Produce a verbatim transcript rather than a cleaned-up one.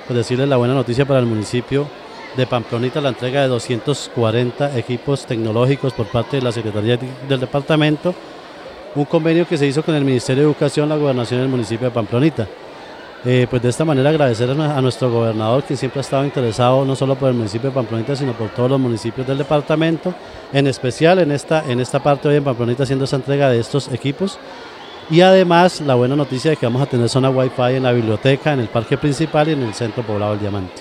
pues decirles la buena noticia para el municipio de Pamplonita, la entrega de doscientos cuarenta equipos tecnológicos por parte de la Secretaría del Departamento, un convenio que se hizo con el Ministerio de Educación, la Gobernación del municipio de Pamplonita. Eh, pues de esta manera agradecer a nuestro gobernador, quien siempre ha estado interesado no solo por el municipio de Pamplonita, sino por todos los municipios del departamento, en especial en esta, en esta parte hoy en Pamplonita haciendo esa entrega de estos equipos. Y además la buena noticia de que vamos a tener zona Wi-Fi en la biblioteca, en el parque principal y en el centro poblado del Diamante.